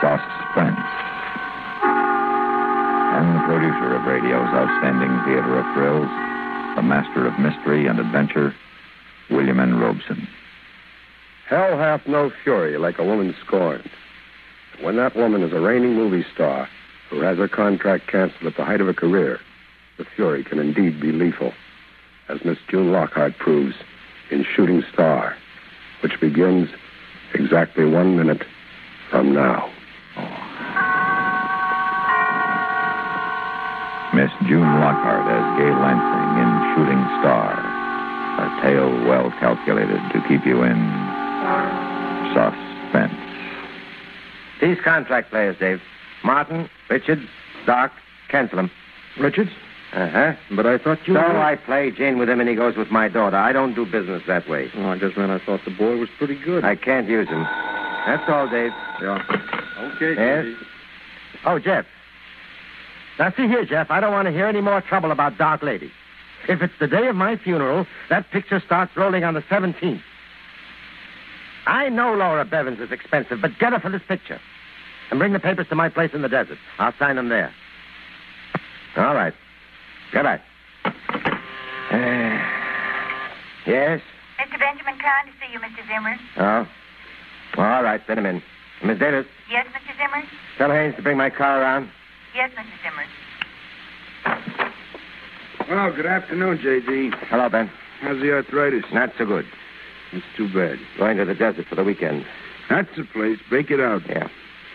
Suspense. And the producer of radio's outstanding theater of thrills, the master of mystery and adventure, William N. Robeson. Hell hath no fury like a woman scorned. When that woman is a reigning movie star who has her contract canceled at the height of her career, the fury can indeed be lethal, as Miss June Lockhart proves in Shooting Star, which begins exactly 1 minute from now. Miss June Lockhart as Gay Lansing in Shooting Star. A tale well calculated to keep you in suspense. These contract players, Dave. Martin, Richards, Doc, cancel them. Richards? Uh-huh. But I thought you... So I play Jane with him and he goes with my daughter. I don't do business that way. Oh, I just meant I thought the boy was pretty good. I can't use him. That's all, Dave. Yeah. Okay, Yes? Dave. Oh, Jeff. Now, see here, Jeff, I don't want to hear any more trouble about Dark Lady. If it's the day of my funeral, that picture starts rolling on the 17th. I know Laura Bevins is expensive, but get her for this picture. And bring the papers to my place in the desert. I'll sign them there. All right. Goodbye. Yes? Mr. Benjamin, kind to see you, Mr. Zimmer. Oh? All right, send him in. Miss Davis, Yes, Mr. Zimmer? tell Haynes to bring my car around. Yes, Mr. Zimmer. Well, good afternoon, J.D. Hello, Ben. How's the arthritis? Not so good. It's too bad. Going to the desert for the weekend. That's the place. Break it out. Yeah.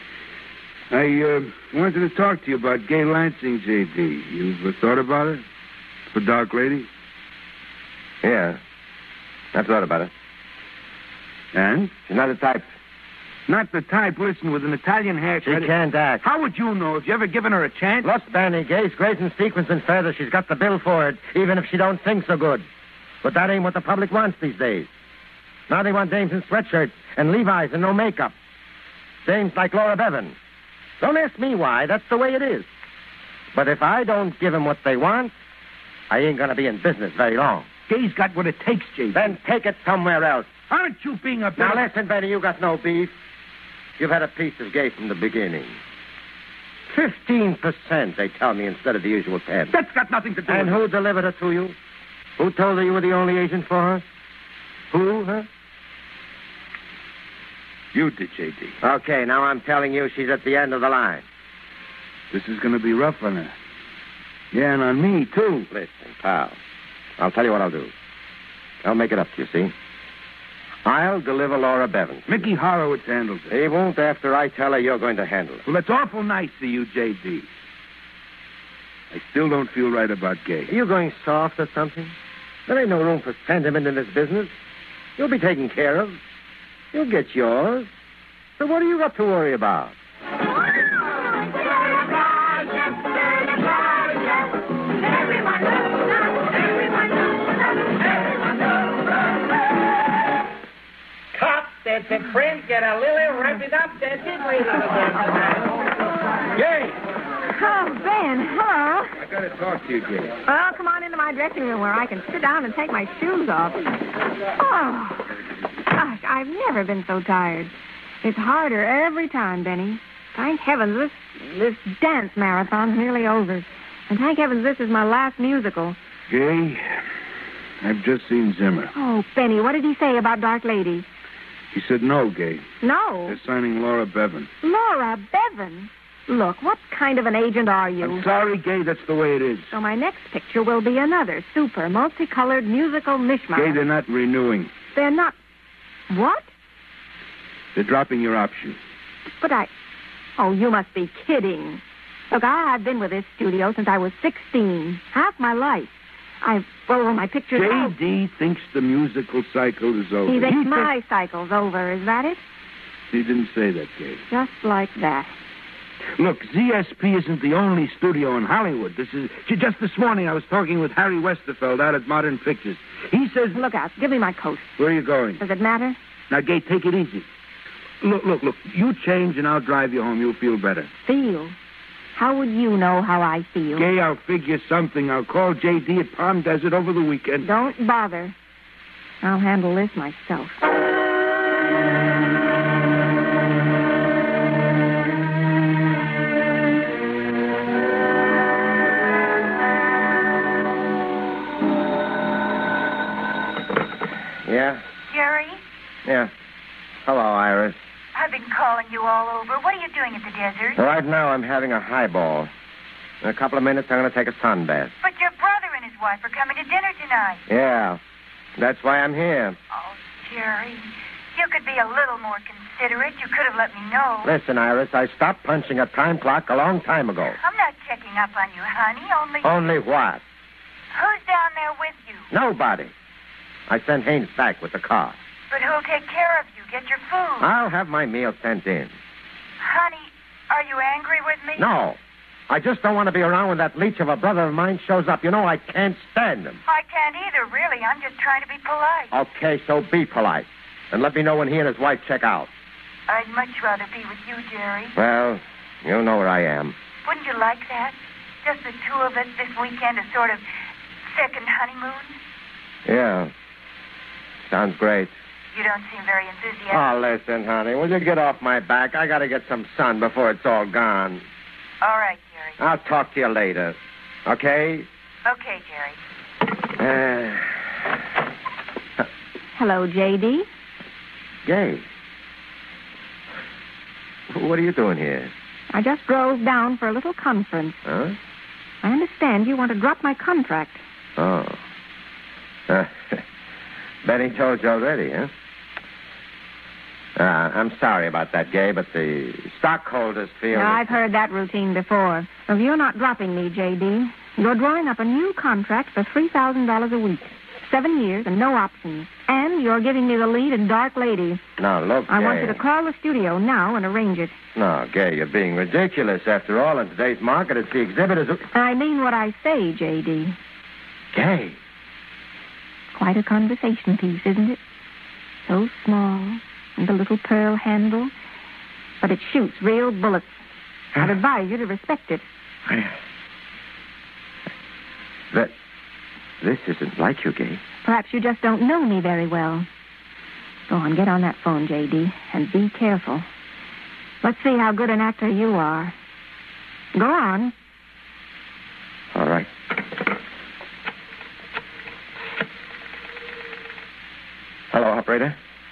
I wanted to talk to you about Gay Lansing, J.D. You've thought about it? For Dark Lady? Yeah. I've thought about it. And? She's not the type. Not the type, listen, with an Italian She haircut. can't act. How would you know? Have you ever given her a chance? Look, Benny, Gay's great in sequence and feathers. She's got the bill for it, even if she don't sing so good. But that ain't what the public wants these days. Now they want dames in sweatshirts and Levi's and no makeup. Dames like Laura Bevan. Don't ask me why. That's the way it is. But if I don't give them what they want, I ain't going to be in business very long. Gay's got what it takes, J.D. Then take it somewhere else. Aren't you being a bit... Now listen, Benny, you got no beef. You've had a piece of Gay from the beginning. 15%, they tell me, instead of the usual 10. That's got nothing to do And with who delivered her to you? Who told her you were the only agent for her? Who, huh? You did, J.D. Okay, now I'm telling you she's at the end of the line. This is going to be rough on her. Yeah, and on me, too. Listen, pal. I'll tell you what I'll do. I'll make it up to you, see? I'll deliver Laura Bevins. Mickey Horowitz handles it. He won't after I tell her you're going to handle it. Well, that's awful nice of you, J.D. I still don't feel right about Gay. Are you going soft or something? There ain't no room for sentiment in this business. You'll be taken care of. You'll get yours. So what do you got to worry about? That's a friend. Get a little wrap it up. That's it, ladies and gentlemen. Gay! Oh, Ben, hello. I got to talk to you, Gay. Well, come on into my dressing room where I can sit down and take my shoes off. Oh, gosh, I've never been so tired. It's harder every time, Benny. Thank heavens this dance marathon's nearly over. And thank heavens this is my last musical. Gay, I've just seen Zimmer. Oh, Benny, what did he say about Dark Lady? He said no, Gay. No. They're signing Laura Bevan. Laura Bevan? Look, what kind of an agent are you? I'm sorry, Gay, that's the way it is. So my next picture will be another super multicolored musical mishmash. Gay, they're not renewing. They're not... What? They're dropping your option. But Oh, you must be kidding. Look, I've been with this studio since I was 16. Half my life. Well, my pictures... J.D. thinks the musical cycle is over. He thinks my cycle's over, is that it? He didn't say that, Gay. Just like that. Look, ZSP isn't the only studio in Hollywood. Just this morning I was talking with Harry Westerfeld out at Modern Pictures. He says... Look out. Give me my coat. Where are you going? Does it matter? Now, Gay, take it easy. Look. You change and I'll drive you home. You'll feel better. Feel? How would you know how I feel? Gay, I'll figure something. I'll call J.D. at Palm Desert over the weekend. Don't bother. I'll handle this myself. been calling you all over. What are you doing at the desert? Right now, I'm having a highball. In a couple of minutes, I'm going to take a sunbath. But your brother and his wife are coming to dinner tonight. Yeah, that's why I'm here. Oh, Jerry, you could be a little more considerate. You could have let me know. Listen, Iris, I stopped punching a time clock a long time ago. I'm not checking up on you, honey. Only what? Who's down there with you? Nobody. I sent Haynes back with the car. But who'll take care of you? Get your food. I'll have my meal sent in. Honey, are you angry with me? No. I just don't want to be around when that leech of a brother of mine shows up. You know, I can't stand him. I can't either, really. I'm just trying to be polite. Okay, so be polite. And let me know when he and his wife check out. I'd much rather be with you, Jerry. Well, you know where I am. Wouldn't you like that? Just the two of us this weekend, a sort of second honeymoon? Yeah. Sounds great. You don't seem very enthusiastic. Oh, listen, honey, will you get off my back? I got to get some sun before it's all gone. All right, Jerry. I'll talk to you later. Okay? Okay, Jerry. Hello, J.D. Gay. What are you doing here? I just drove down for a little conference. Huh? I understand you want to drop my contract. Oh. Benny told you already, huh? I'm sorry about that, Gay, but the stockholders feel... Now, I've heard that routine before. If you're not dropping me, J.D., you're drawing up a new contract for $3,000 a week. 7 years and no options. And you're giving me the lead in Dark Lady. Now, look, Gay... I want you to call the studio now and arrange it. No, Gay, you're being ridiculous. After all, in today's market, it's the exhibitors who... I mean what I say, J.D. Gay. Quite a conversation piece, isn't it? So small, and the little pearl handle. But it shoots real bullets. I'd advise you to respect it. This isn't like you, Gay. Perhaps you just don't know me very well. Go on, get on that phone, J.D., and be careful. Let's see how good an actor you are. Go on. All right. Hello, operator.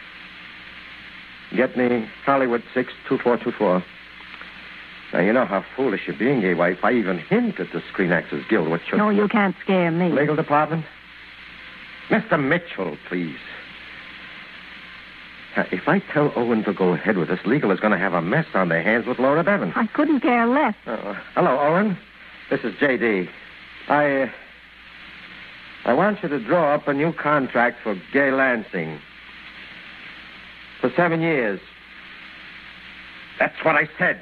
Get me Hollywood 62424. Now, you know how foolish you're being, Gay. Why, if I even hint at the Screen Actors Guild, what should... No, you can't scare me. Legal department? Mr. Mitchell, please. Now, if I tell Owen to go ahead with this, legal is going to have a mess on their hands with Laura Bevan. I couldn't care less. Hello, Owen. This is J.D. I want you to draw up a new contract for Gay Lansing. For 7 years. That's what I said.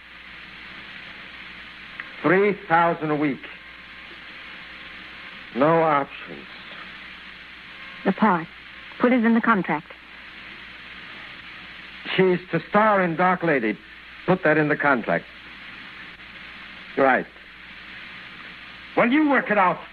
$3,000 a week. No options. The part. Put it in the contract. She's to star in Dark Lady. Put that in the contract. Right. Well, you work it out.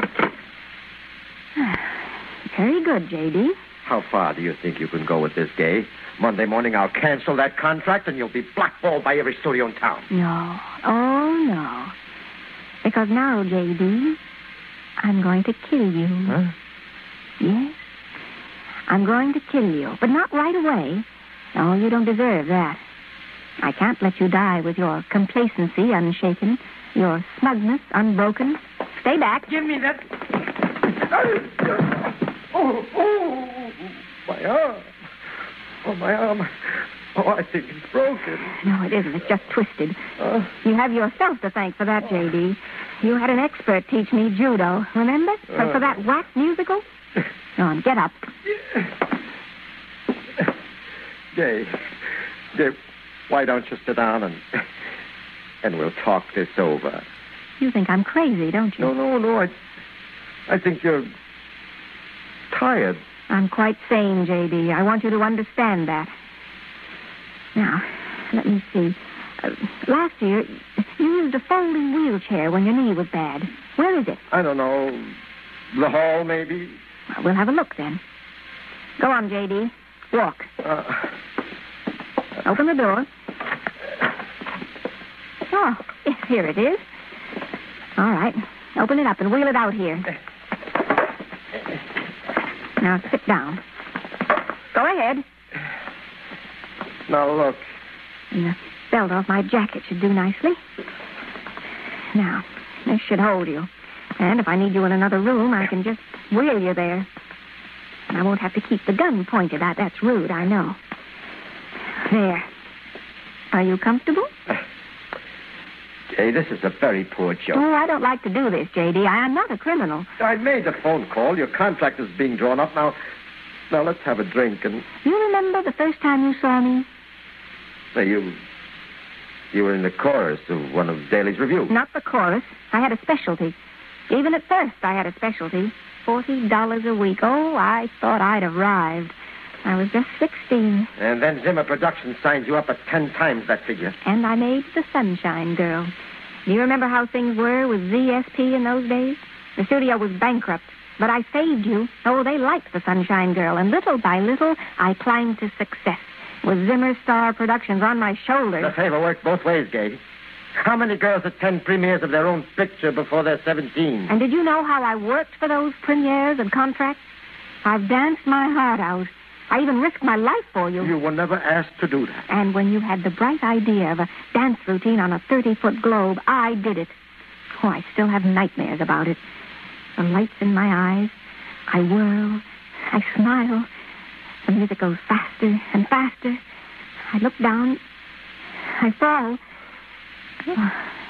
Very good, J.D. How far do you think you can go with this, Gay? Monday morning, I'll cancel that contract, and you'll be blackballed by every studio in town. No. Oh, no. Because now, J.D., I'm going to kill you. Huh? Yes. I'm going to kill you, but not right away. No, you don't deserve that. I can't let you die with your complacency unshaken, your smugness unbroken. Stay back. Give me that. Oh, my arm. Oh, my arm. Oh, I think it's broken. No, it isn't. It's just twisted. You have yourself to thank for that, J.D. You had an expert teach me judo, remember? For that whack musical? Go on, get up. Gay, why don't you sit down and we'll talk this over? You think I'm crazy, don't you? No. I think you're tired. I'm quite sane, J.D. I want you to understand that. Now, let me see. Last year, you used a folding wheelchair when your knee was bad. Where is it? I don't know. The hall, maybe? Well, we'll have a look then. Go on, J.D. Walk. Open the door. Oh, yes, here it is. All right. Open it up and wheel it out here. Now sit down. Go ahead. Now, look. And the belt off my jacket should do nicely. Now, this should hold you. And if I need you in another room, I can just wheel you there. And I won't have to keep the gun pointed at. That's rude, I know. There. Are you comfortable? Hey, this is a very poor joke. Oh, I don't like to do this, J.D. I am not a criminal. I made the phone call. Your contract is being drawn up. Now, let's have a drink and... You remember the first time you saw me? Say, you were in the chorus of one of Daly's reviews. Not the chorus. I had a specialty. Even at first, I had a specialty. $40 a week. Oh, I thought I'd arrived. I was just 16. And then Zimmer Productions signed you up at 10 times that figure. And I made the Sunshine Girl. Do you remember how things were with ZSP in those days? The studio was bankrupt, but I saved you. Oh, they liked the Sunshine Girl, and little by little, I climbed to success with Zimmer Star Productions on my shoulders. The favor worked both ways, Gay. How many girls attend premieres of their own picture before they're 17? And did you know how I worked for those premieres and contracts? I've danced my heart out. I even risked my life for you. You were never asked to do that. And when you had the bright idea of a dance routine on a 30-foot globe, I did it. Oh, I still have nightmares about it. The lights in my eyes. I whirl. I smile. The music goes faster and faster. I look down. I fall. Oh,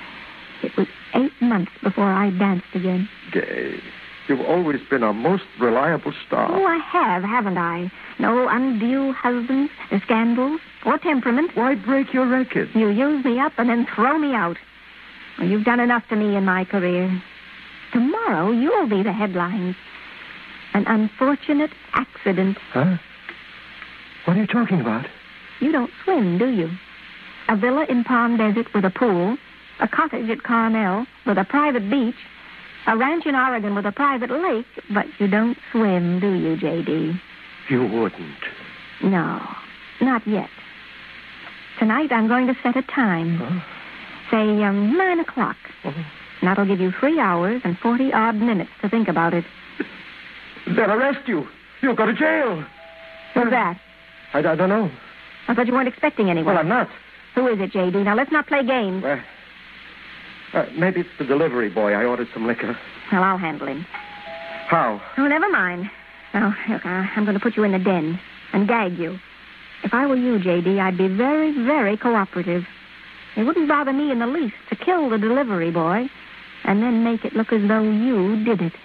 it was 8 months before I danced again. Gay, you've always been our most reliable star. Oh, I have, haven't I? No undue husbands, or scandals, or temperament. Why break your record? You use me up and then throw me out. Well, you've done enough to me in my career. Tomorrow, you'll be the headlines. An unfortunate accident. Huh? What are you talking about? You don't swim, do you? A villa in Palm Desert with a pool, a cottage at Carmel with a private beach, a ranch in Oregon with a private lake, but you don't swim, do you, J.D.? You wouldn't. No, not yet. Tonight I'm going to set a time. Huh? Say, 9 o'clock. Oh. And that'll give you 3 hours and 40-odd minutes to think about it. They'll arrest you. You'll go to jail. Who's that? I don't know. I thought you weren't expecting anyone. Well, I'm not. Who is it, J.D.? Now, let's not play games. Maybe it's the delivery boy. I ordered some liquor. Well, I'll handle him. How? Oh, never mind. Now, look, I'm going to put you in the den and gag you. If I were you, J.D., I'd be very, very cooperative. It wouldn't bother me in the least to kill the delivery boy and then make it look as though you did it.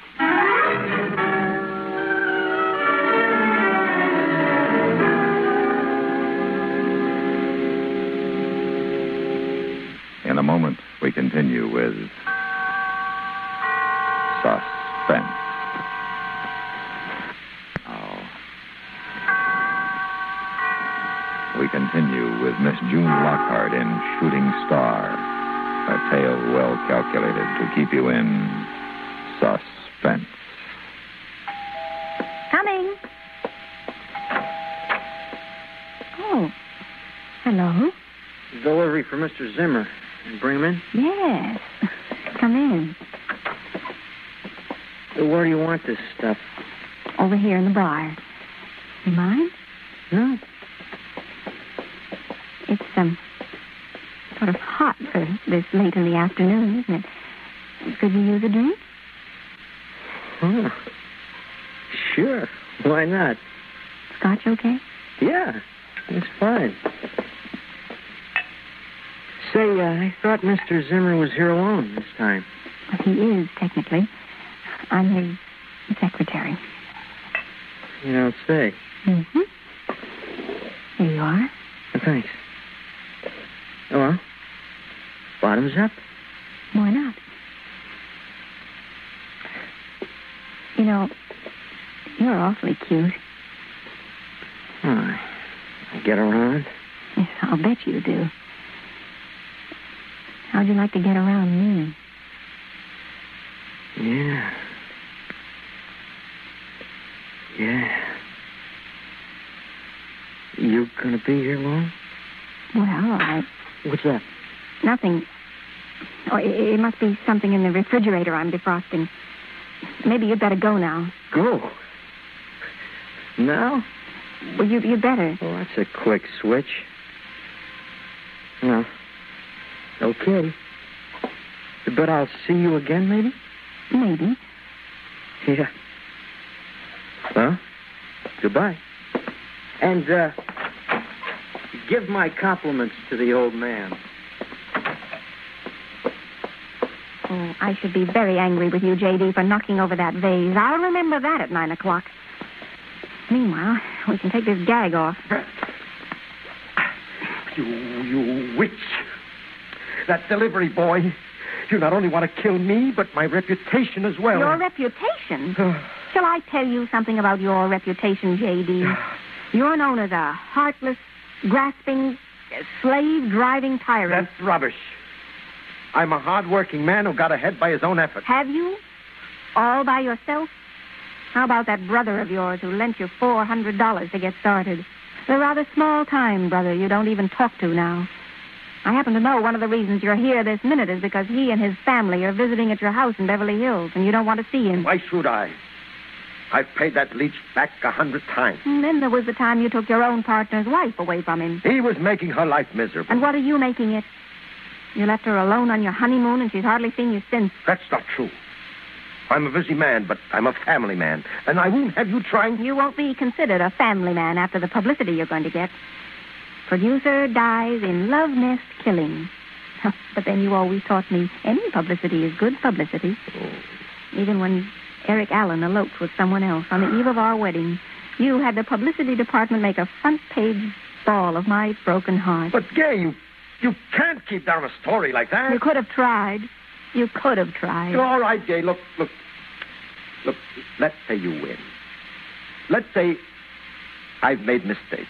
In a moment, we continue with Suspense. We continue with Miss June Lockhart in Shooting Star, a tale well calculated to keep you in suspense. Coming. Oh, hello. Delivery for Mr. Zimmer. Bring him in? Yes. Come in. Where do you want this stuff? Over here in the bar. You mind? No. It's sort of hot for this late in the afternoon, isn't it? Could you use a drink? Oh. Sure. Why not? Scotch okay? Yeah. It's fine. Say, I thought Mr. Zimmer was here alone this time. Well, he is, technically. I'm his secretary. You don't say. Mm-hmm. Here you are. Thanks. Oh, well. Bottoms up? Why not? You know, you're awfully cute. Oh, I get around? Yes, I'll bet you do. How'd you like to get around me? Yeah. Yeah. You gonna be here long? Well, What's that? Nothing. Oh, it must be something in the refrigerator I'm defrosting. Maybe you'd better go now. Go? Now? Well, you better. Well, that's a quick switch. No. Okay. But I'll see you again, maybe? Maybe. Yeah. Well, goodbye. And, give my compliments to the old man. Oh, I should be very angry with you, J.D., for knocking over that vase. I'll remember that at 9 o'clock. Meanwhile, we can take this gag off. You witch. That delivery boy. You not only want to kill me, but my reputation as well. Your reputation? Shall I tell you something about your reputation, J.D.? You're known as a heartless, grasping, slave-driving tyrant. That's rubbish. I'm a hard-working man who got ahead by his own effort. Have you? All by yourself? How about that brother of yours who lent you $400 to get started? A rather small-time brother you don't even talk to now. I happen to know one of the reasons you're here this minute is because he and his family are visiting at your house in Beverly Hills, and you don't want to see him. Why should I? I've paid that leech back 100 times. And then there was the time you took your own partner's wife away from him. He was making her life miserable. And what are you making it? You left her alone on your honeymoon, and she's hardly seen you since. That's not true. I'm a busy man, but I'm a family man, and I won't have you trying... You won't be considered a family man after the publicity you're going to get. Producer dies in love nest killing. But then you always taught me any publicity is good publicity. Even when Eric Allen eloped with someone else on the eve of our wedding, you had the publicity department make a front-page ball of my broken heart. But, Gay, you can't keep down a story like that. You could have tried. You could have tried. All right, Gay, look, let's say you win. Let's say I've made mistakes.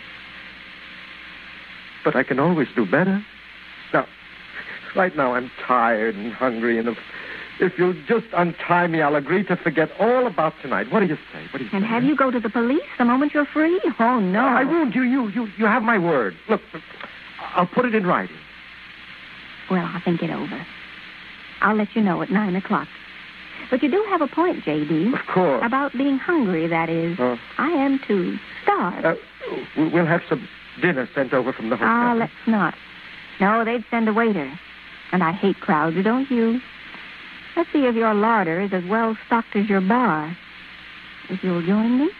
But I can always do better. Now, right now I'm tired and hungry, and if you'll just untie me, I'll agree to forget all about tonight. What do you say? And have you go to the police the moment you're free? Oh, no. I won't. You have my word. Look, I'll put it in writing. Well, I'll think it over. I'll let you know at 9 o'clock. But you do have a point, J.D. Of course. About being hungry, that is. I am, too. Starved. We'll have some dinner sent over from the hotel. Let's not. No, they'd send a waiter. And I hate crowds, don't you? Let's see if your larder is as well stocked as your bar. If you'll join me.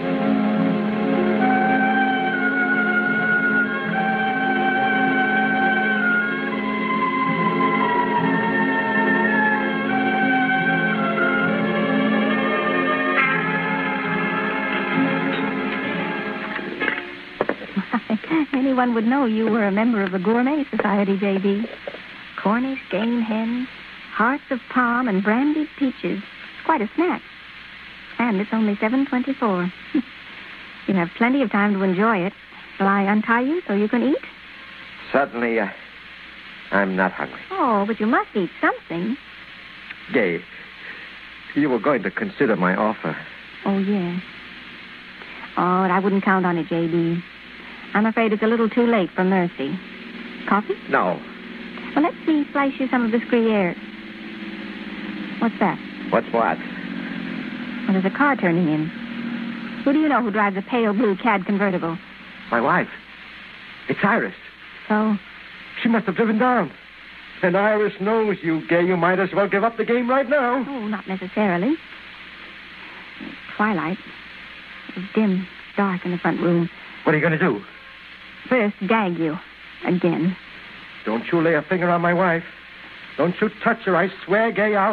Anyone would know you were a member of the Gourmet Society, J.D. Cornish game hens, hearts of palm, and brandied peaches. It's quite a snack. And it's only 7:24. You'll have plenty of time to enjoy it. Shall I untie you so you can eat? Certainly, I'm not hungry. Oh, but you must eat something. Gay, you were going to consider my offer. Oh, yes. Oh, but I wouldn't count on it, J.D. I'm afraid it's a little too late for mercy. Coffee? No. Well, let me slice you some of this Gruyere. What's that? What's what? Well, there's a car turning in. Who do you know who drives a pale blue CAD convertible? My wife. It's Iris. So? She must have driven down. And Iris knows you, Gay. You might as well give up the game right now. Oh, not necessarily. It's twilight. It's dim, dark in the front room. What are you going to do? First, gag you. Again. Don't you lay a finger on my wife. Don't you touch her. I swear, Gay, I'll...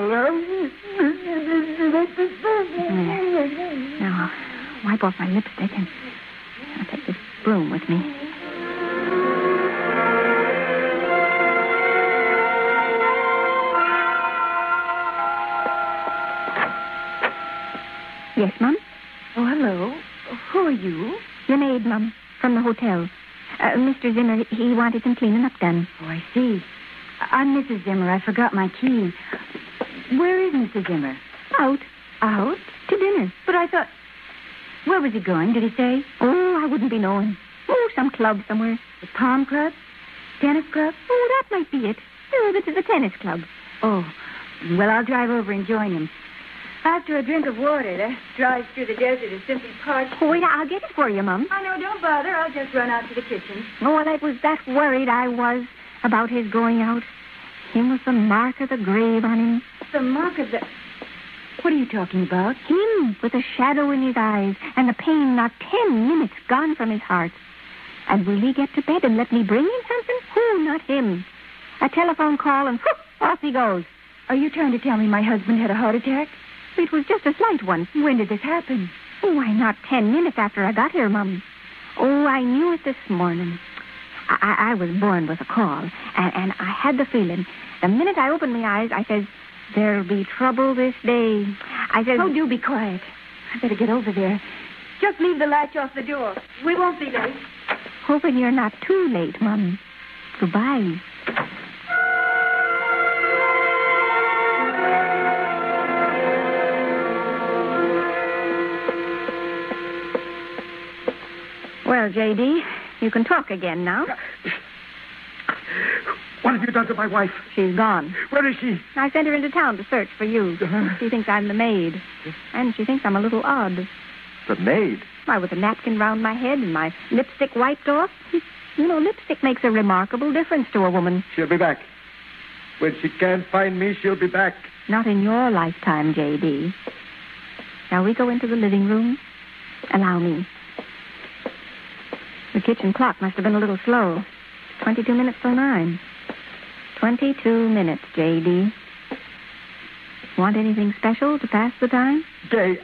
Now, wipe off my lipstick and I'll take this broom with me. Yes, Mum? Oh, hello. Who are you? Your maid, Mum, from the hotel. Mr. Zimmer, he wanted some cleaning up done. Oh, I see. I'm Mrs. Zimmer. I forgot my key. Where is Mr. Zimmer? Out. Out? To dinner. But I thought... Where was he going, did he say? Oh, I wouldn't be knowing. Oh, some club somewhere. The Palm Club? Tennis Club? Oh, that might be it. Oh, this is a tennis club. Oh, well, I'll drive over and join him. After a drink of water, that drive through the desert is simply parched. Oh, wait, I'll get it for you, Mum. Oh, no, don't bother. I'll just run out to the kitchen. Oh, that was that worried I was about his going out. Him with the mark of the grave on him. The mark of the... What are you talking about? Him with a shadow in his eyes and the pain not 10 minutes gone from his heart. And will he get to bed and let me bring him something? Oh, not him. A telephone call and whoop, off he goes. Are you trying to tell me my husband had a heart attack? It was just a slight one. When did this happen? Oh, why, not 10 minutes after I got here, Mum. Oh, I knew it this morning. I was born with a call, and I had the feeling. The minute I opened my eyes, I says, there'll be trouble this day. I says... Oh, do be quiet. I better get over there. Just leave the latch off the door. We won't be late. Hoping you're not too late, Mum. Goodbye. Well, J.D., you can talk again now. What have you done to my wife? She's gone. Where is she? I sent her into town to search for you. She thinks I'm the maid. And she thinks I'm a little odd. The maid? Why, with a napkin round my head and my lipstick wiped off. You know, lipstick makes a remarkable difference to a woman. She'll be back. When she can't find me, she'll be back. Not in your lifetime, J.D. Shall we go into the living room? Allow me. The kitchen clock must have been a little slow. 22 minutes till 9. 22 minutes, J.D. Want anything special to pass the time? Gay,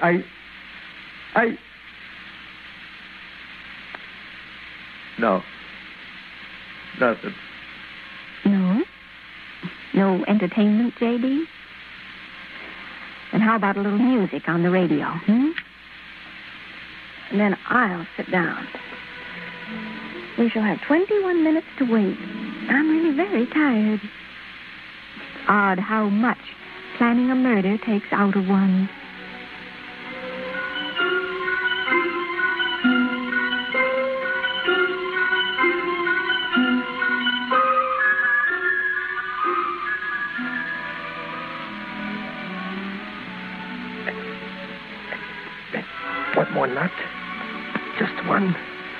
No. Nothing. No? No entertainment, J.D.? Then how about a little music on the radio, And then I'll sit down. We shall have 21 minutes to wait. I'm really very tired. It's odd how much planning a murder takes out of one. One more nut. Just one.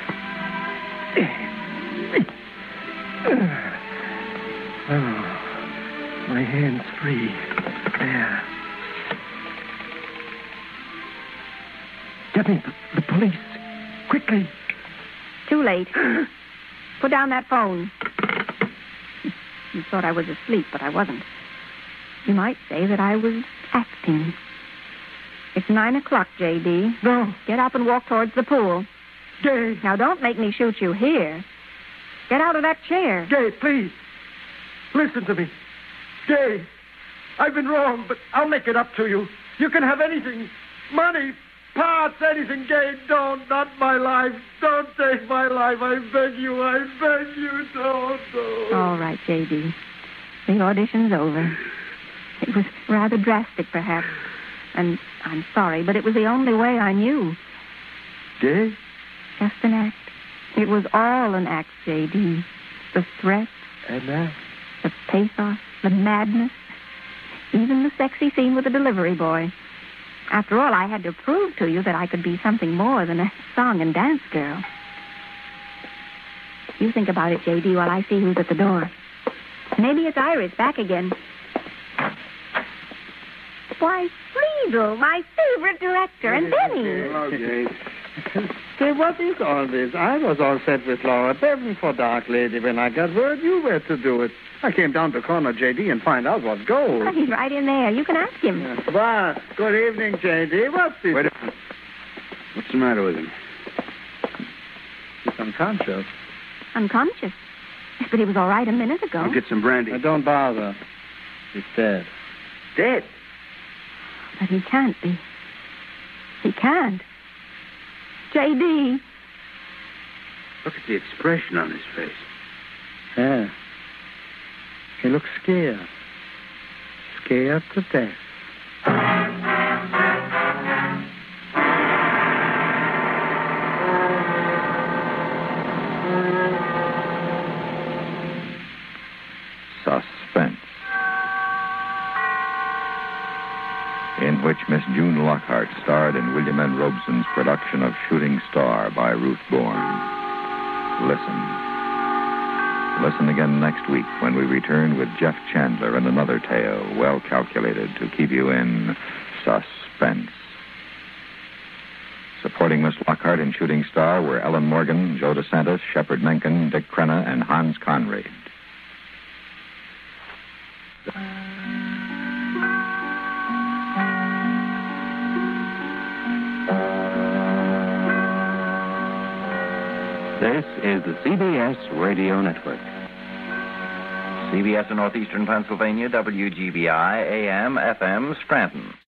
Oh, my hand's free. There. Get me the police. Quickly. Too late. Put down that phone. You thought I was asleep, but I wasn't. You might say that I was acting. It's 9 o'clock, J.D. No. Get up and walk towards the pool. Gay. Now, don't make me shoot you here. Get out of that chair. Gay, please. Listen to me. Gay, I've been wrong, but I'll make it up to you. You can have anything. Money, parts, anything. Gay, don't. Not my life. Don't take my life. I beg you, don't. All right, J.D. The audition's over. It was rather drastic, perhaps. And I'm sorry, but it was the only way I knew. Gay? Just an act. It was all an act, J.D. The threat. And that? The pathos. The madness. Even the sexy scene with the delivery boy. After all, I had to prove to you that I could be something more than a song and dance girl. You think about it, J.D., while I see who's at the door. Maybe it's Iris back again. Why, Friedel, my favorite director, and Benny. Hello, Jane. Say, what is all this? I was all set with Laura Bevan for Dark Lady when I got word you were to do it. I came down to corner J.D. and find out what goes. Oh, he's right in there. You can ask him. Well, good evening, J.D. What's this? Wait a minute. What's the matter with him? He's unconscious. Unconscious? But he was all right a minute ago. I'll get some brandy. Don't bother. He's dead. Dead? But he can't be. He can't. J.D. Look at the expression on his face. Yeah. He looks scared. Scared to death. Suspense. in which Miss June Lockhart starred in William N. Robeson's production of Shooting Star by Ruth Bourne. Listen. Listen again next week when we return with Jeff Chandler and another tale well calculated to keep you in suspense. Supporting Miss Lockhart in Shooting Star were Ellen Morgan, Joe DeSantis, Shepard Menken, Dick Crenna, and Hans Conried. This is the CBS Radio Network. CBS in northeastern Pennsylvania, WGBI, AM, FM, Scranton.